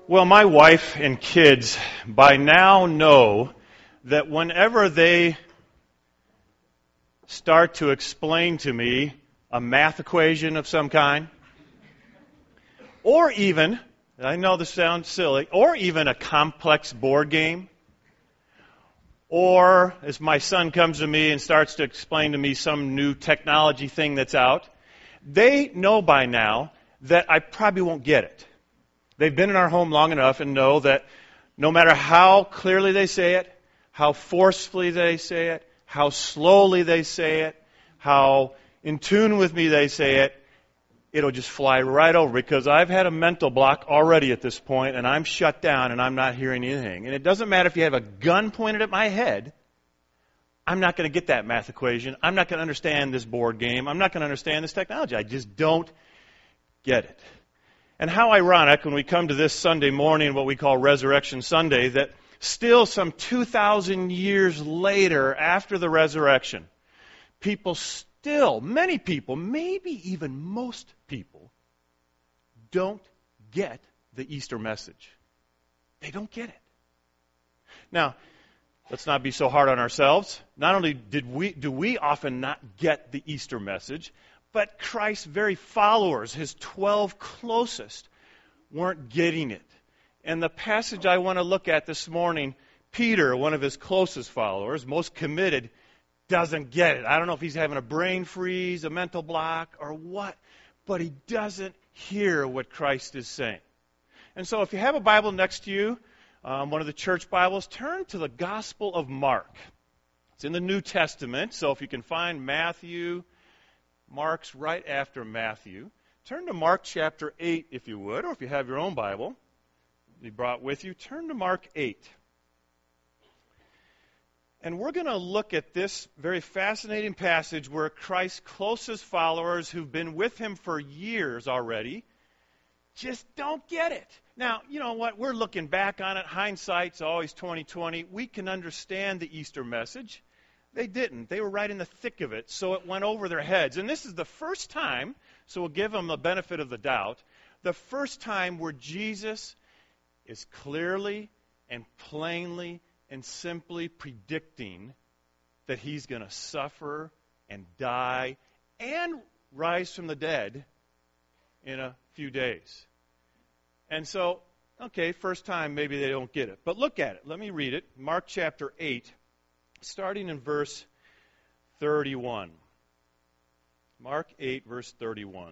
Well, my wife and kids by now know that whenever they start to explain to me a math equation of some kind, or even, I know this sounds silly, or even a complex board game, or as my son comes to me and starts to explain to me some new technology thing that's out, they know by now that I probably won't get it. They've been in our home long enough and know that no matter how clearly they say it, how forcefully they say it, how slowly they say it, how in tune with me they say it, it'll just fly right over because I've had a mental block already at this point and I'm shut down and I'm not hearing anything. And it doesn't matter if you have a gun pointed at my head, I'm not going to get that math equation. I'm not going to understand this board game. I'm not going to understand this technology. I just don't get it. And how ironic when we come to this Sunday morning, what we call Resurrection Sunday, that still some 2,000 years later after the resurrection, many people, maybe even most people, don't get the Easter message. They don't get it. Now, let's not be so hard on ourselves. Not only do we often not get the Easter message, but Christ's very followers, his 12 closest, weren't getting it. And the passage I want to look at this morning, Peter, one of his closest followers, most committed, doesn't get it. I don't know if he's having a brain freeze, a mental block, or what, but he doesn't hear what Christ is saying. And so if you have a Bible next to you, one of the church Bibles, turn to the Gospel of Mark. It's in the New Testament, so if you can find Mark's right after Matthew. Turn to Mark chapter 8, if you would, or if you have your own Bible you brought with you, turn to Mark 8. And we're going to look at this very fascinating passage where Christ's closest followers who've been with him for years already just don't get it. Now, you know what? We're looking back on it. Hindsight's always 20/20. We can understand the Easter message. They didn't. They were right in the thick of it, so it went over their heads. And this is the first time, so we'll give them the benefit of the doubt, the first time where Jesus is clearly and plainly and simply predicting that he's going to suffer and die and rise from the dead in a few days. And so, okay, first time maybe they don't get it. But look at it. Let me read it. Mark chapter 8. Starting in verse 31. Mark 8, verse 31.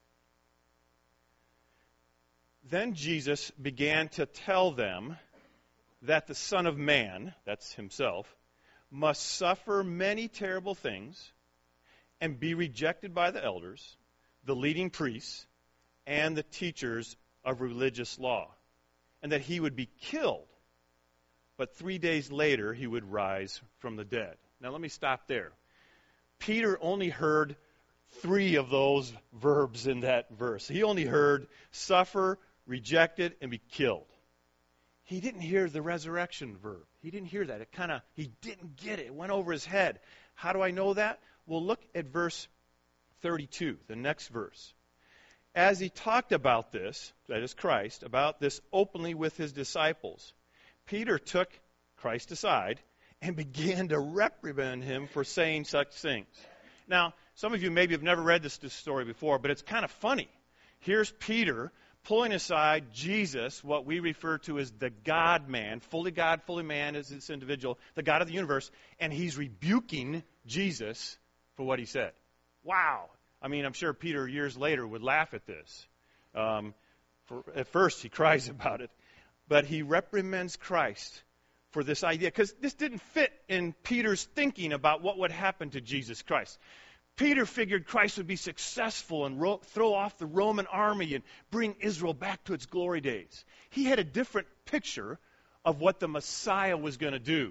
Then Jesus began to tell them that the Son of Man, that's himself, must suffer many terrible things and be rejected by the elders, the leading priests, and the teachers of religious law, and that he would be killed. But 3 days later, he would rise from the dead. Now, let me stop there. Peter only heard 3 of those verbs in that verse. He only heard suffer, rejected, and be killed. He didn't hear the resurrection verb. He didn't hear that. He didn't get it. It went over his head. How do I know that? Well, look at verse 32, the next verse. As he talked about this, that is Christ, about this openly with his disciples, Peter took Christ aside and began to reprimand him for saying such things. Now, some of you maybe have never read this story before, but it's kind of funny. Here's Peter pulling aside Jesus, what we refer to as the God-man, fully God, fully man as this individual, the God of the universe, and he's rebuking Jesus for what he said. Wow. I mean, I'm sure Peter years later would laugh at this. At first, he cries about it. But he reprimands Christ for this idea, because this didn't fit in Peter's thinking about what would happen to Jesus Christ. Peter figured Christ would be successful and throw off the Roman army and bring Israel back to its glory days. He had a different picture of what the Messiah was going to do.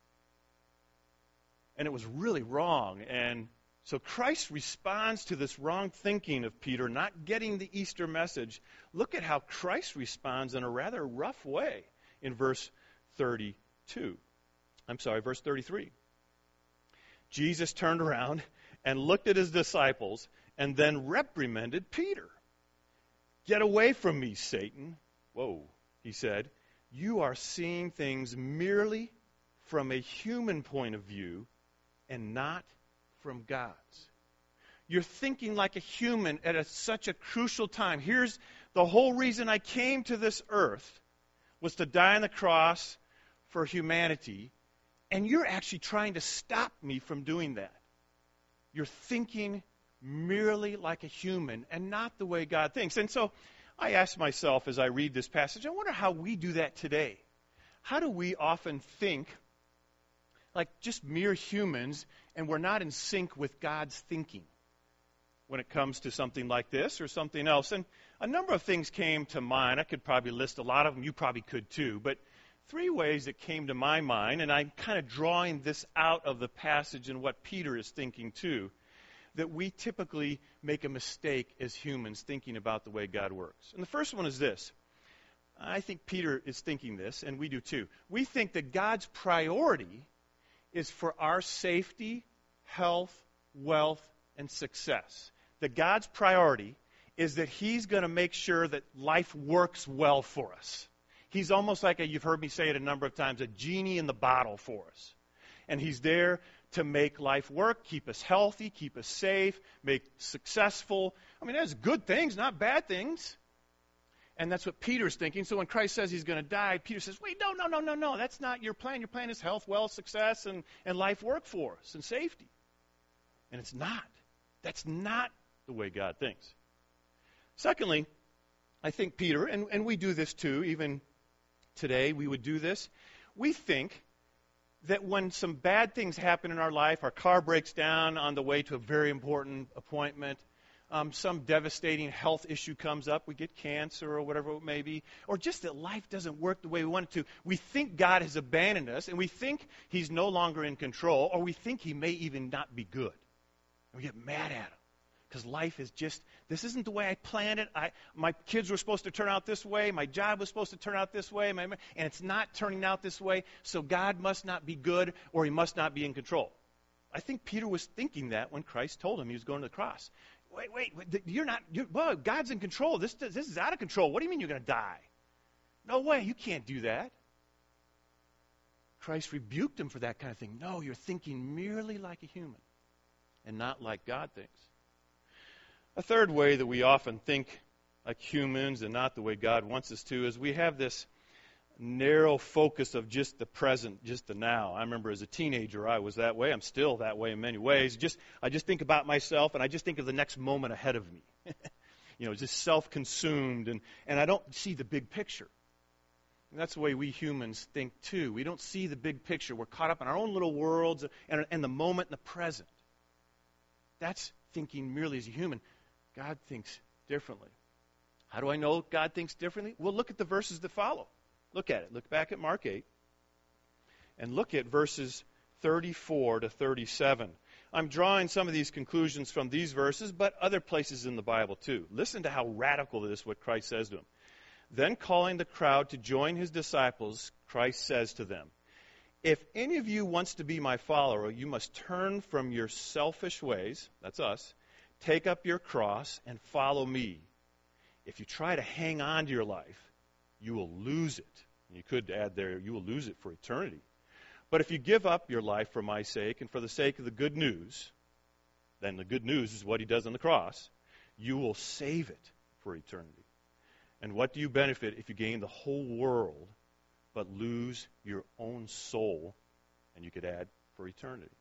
And it was really wrong. And so Christ responds to this wrong thinking of Peter, not getting the Easter message. Look at how Christ responds in a rather rough way in verse 33. Jesus turned around and looked at his disciples and then reprimanded Peter. Get away from me, Satan. Whoa. he said, you are seeing things merely from a human point of view and not from God's. You're thinking like a human at such a crucial time. Here's the whole reason I came to this earth was to die on the cross for humanity, and you're actually trying to stop me from doing that. You're thinking merely like a human and not the way God thinks. And so I ask myself as I read this passage, I wonder how we do that today. How do we often think like just mere humans and we're not in sync with God's thinking when it comes to something like this or something else? And a number of things came to mind. I could probably list a lot of them. You probably could too. But 3 ways that came to my mind, and I'm kind of drawing this out of the passage and what Peter is thinking too, that we typically make a mistake as humans thinking about the way God works. And the first one is this. I think Peter is thinking this, and we do too. We think that God's priority is for our safety, health, wealth, and success. That God's priority is that He's going to make sure that life works well for us. He's almost like, you've heard me say it a number of times, a genie in the bottle for us. And He's there to make life work, keep us healthy, keep us safe, make successful. I mean, that's good things, not bad things. And that's what Peter's thinking. So when Christ says He's going to die, Peter says, wait, no, that's not your plan. Your plan is health, wealth, success, and life work for us, and safety. And it's not. That's not the way God thinks. Secondly, I think Peter, and we do this too, even today we would do this, we think that when some bad things happen in our life, our car breaks down on the way to a very important appointment, some devastating health issue comes up, we get cancer or whatever it may be, or just that life doesn't work the way we want it to, we think God has abandoned us, and we think He's no longer in control, or we think He may even not be good. And we get mad at Him. Because life is just, this isn't the way I planned it. My kids were supposed to turn out this way. My job was supposed to turn out this way. And it's not turning out this way. So God must not be good or He must not be in control. I think Peter was thinking that when Christ told him he was going to the cross. Wait, well, God's in control. This is out of control. What do you mean you're going to die? No way, you can't do that. Christ rebuked him for that kind of thing. No, you're thinking merely like a human and not like God thinks. A third way that we often think like humans and not the way God wants us to is we have this narrow focus of just the present, just the now. I remember as a teenager I was that way. I'm still that way in many ways. I just think about myself and I just think of the next moment ahead of me. Just self-consumed and I don't see the big picture. And that's the way we humans think too. We don't see the big picture. We're caught up in our own little worlds and the moment and the present. That's thinking merely as a human. God thinks differently. How do I know God thinks differently? Well, look at the verses that follow. Look at it. Look back at Mark 8 and look at verses 34 to 37. I'm drawing some of these conclusions from these verses, but other places in the Bible too. Listen to how radical it is what Christ says to him. Then calling the crowd to join His disciples, Christ says to them, if any of you wants to be my follower, you must turn from your selfish ways, that's us, take up your cross and follow me. If you try to hang on to your life, you will lose it. And you could add there, you will lose it for eternity. But if you give up your life for my sake and for the sake of the good news, then the good news is what He does on the cross, you will save it for eternity. And what do you benefit if you gain the whole world but lose your own soul? And you could add, for eternity.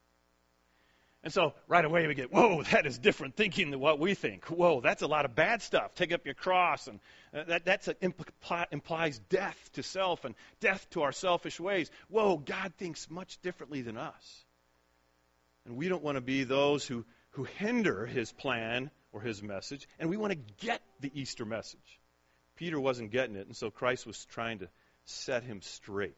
And so right away we get, whoa, that is different thinking than what we think. Whoa, that's a lot of bad stuff. Take up your cross. And that implies death to self and death to our selfish ways. Whoa, God thinks much differently than us. And we don't want to be those who hinder His plan or His message. And we want to get the Easter message. Peter wasn't getting it, and so Christ was trying to set him straight.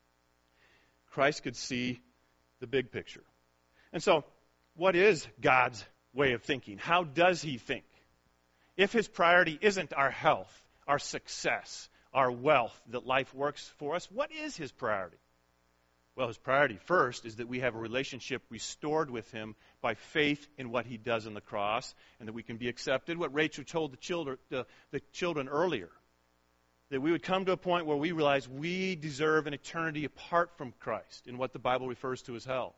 Christ could see the big picture. And so, what is God's way of thinking? How does He think? If His priority isn't our health, our success, our wealth, that life works for us, what is His priority? Well, His priority first is that we have a relationship restored with Him by faith in what He does on the cross, and that we can be accepted. What Rachel told the children earlier, that we would come to a point where we realize we deserve an eternity apart from Christ in what the Bible refers to as hell.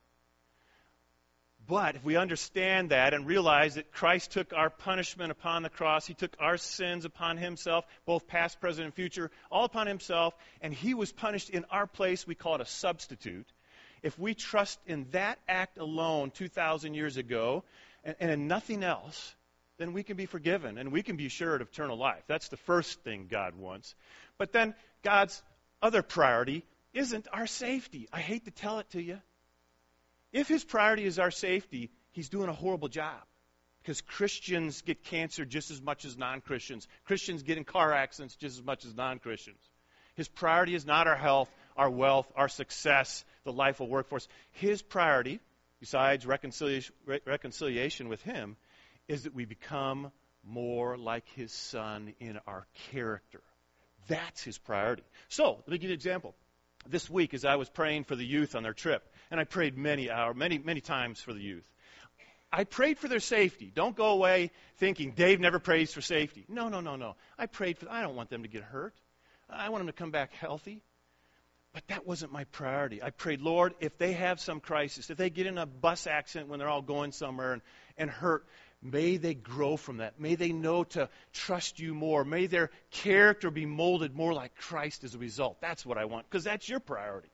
But if we understand that and realize that Christ took our punishment upon the cross, he took our sins upon himself, both past, present, and future, all upon himself, and he was punished in our place, we call it a substitute. If we trust in that act alone 2,000 years ago and in nothing else, then we can be forgiven and we can be assured of eternal life. That's the first thing God wants. But then God's other priority isn't our safety. I hate to tell it to you. If his priority is our safety, he's doing a horrible job. Because Christians get cancer just as much as non-Christians. Christians get in car accidents just as much as non-Christians. His priority is not our health, our wealth, our success, the life of workforce. His priority, besides reconciliation with him, is that we become more like his Son in our character. That's his priority. So, let me give you an example. This week, as I was praying for the youth on their trip, and I prayed many times for the youth, I prayed for their safety. Don't go away thinking, Dave never prays for safety. No. I don't want them to get hurt. I want them to come back healthy. But that wasn't my priority. I prayed, Lord, if they have some crisis, if they get in a bus accident when they're all going somewhere and hurt, may they grow from that. May they know to trust you more. May their character be molded more like Christ as a result. That's what I want, because that's your priority.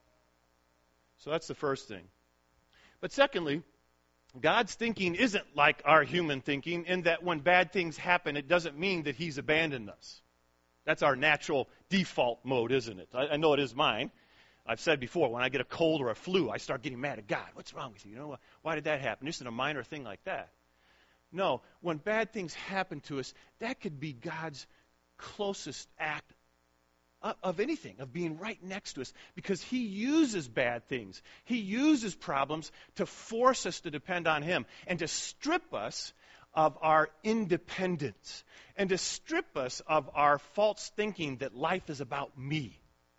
So that's the first thing. But secondly, God's thinking isn't like our human thinking in that when bad things happen, it doesn't mean that he's abandoned us. That's our natural default mode, isn't it? I know it is mine. I've said before, when I get a cold or a flu, I start getting mad at God. What's wrong with you? Why did that happen? This is a minor thing like that. No, when bad things happen to us, that could be God's closest act of anything, of being right next to us, because he uses bad things. He uses problems to force us to depend on him and to strip us of our independence and to strip us of our false thinking that life is about me.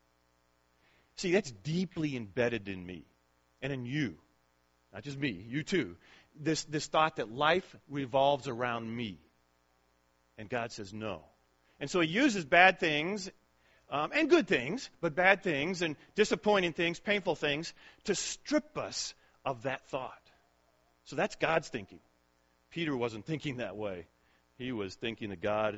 See, that's deeply embedded in me and in you. Not just me, you too. This thought that life revolves around me. And God says no. And so he uses bad things and good things, but bad things and disappointing things, painful things, to strip us of that thought. So that's God's thinking. Peter wasn't thinking that way. He was thinking that God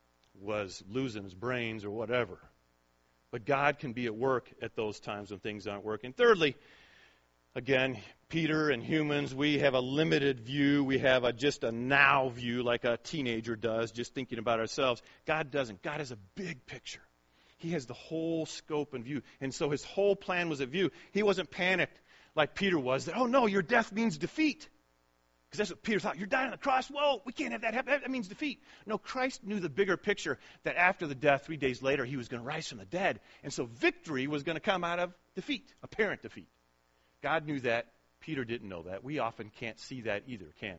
was losing his brains or whatever. But God can be at work at those times when things aren't working. Thirdly, again, Peter and humans, we have a limited view. We have just a now view like a teenager does, just thinking about ourselves. God doesn't. God has a big picture. He has the whole scope and view. And so his whole plan was at view. He wasn't panicked like Peter was that, oh no, your death means defeat. Because that's what Peter thought. You're dying on the cross. Whoa, we can't have that happen. That means defeat. No, Christ knew the bigger picture that after the death, 3 days later, he was going to rise from the dead. And so victory was going to come out of defeat, apparent defeat. God knew that. Peter didn't know that. We often can't see that either, can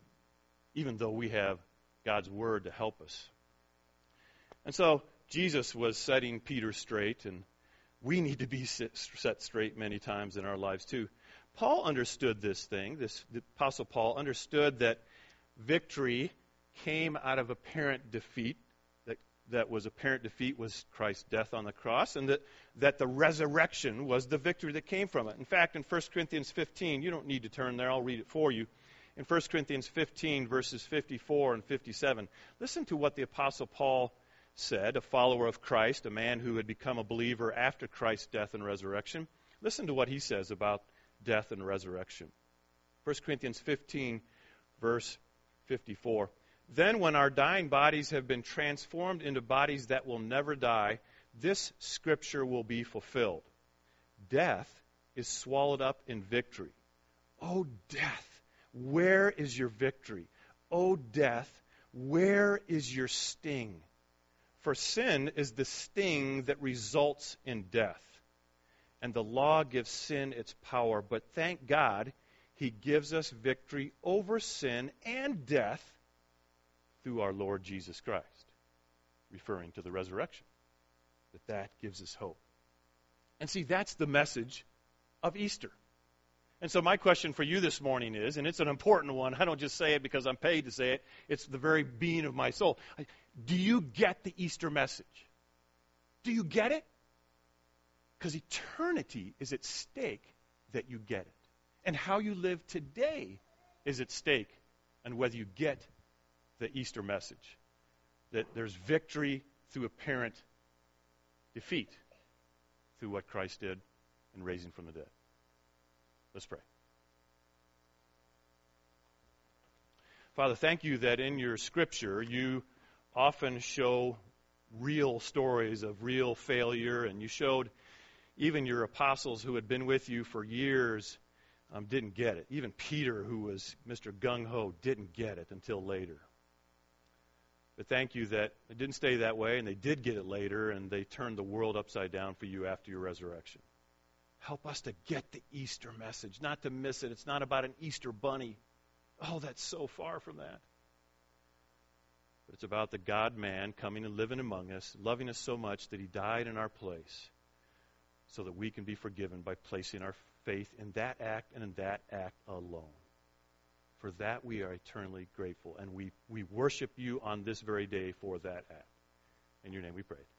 we? Even though we have God's word to help us. And so Jesus was setting Peter straight, and we need to be set straight many times in our lives too. Paul understood this thing. The Apostle Paul understood that victory came out of apparent defeat. That was apparent defeat was Christ's death on the cross, and that the resurrection was the victory that came from it. In fact, in 1 Corinthians 15, you don't need to turn there, I'll read it for you. In 1 Corinthians 15, verses 54 and 57, listen to what the Apostle Paul said, a follower of Christ, a man who had become a believer after Christ's death and resurrection. Listen to what he says about death and resurrection. 1 Corinthians 15, verse 54. Then when our dying bodies have been transformed into bodies that will never die, this scripture will be fulfilled. Death is swallowed up in victory. O death, where is your victory? O death, where is your sting? For sin is the sting that results in death. And the law gives sin its power. But thank God, he gives us victory over sin and death through our Lord Jesus Christ. Referring to the resurrection. That gives us hope. And see, that's the message of Easter. And so my question for you this morning is, and it's an important one, I don't just say it because I'm paid to say it, it's the very being of my soul. Do you get the Easter message? Do you get it? Because eternity is at stake that you get it. And how you live today is at stake on whether you get the Easter message. That there's victory through apparent defeat through what Christ did in raising from the dead. Let's pray. Father, thank you that in your Scripture you often show real stories of real failure, and you showed even your apostles who had been with you for years didn't get it. Even Peter, who was Mr. Gung-Ho, didn't get it until later. But thank you that it didn't stay that way, and they did get it later, and they turned the world upside down for you after your resurrection. Help us to get the Easter message, not to miss it. It's not about an Easter bunny. Oh, that's so far from that. But it's about the God-man coming and living among us, loving us so much that he died in our place so that we can be forgiven by placing our faith in that act and in that act alone. For that we are eternally grateful, and we worship you on this very day for that act. In your name we pray.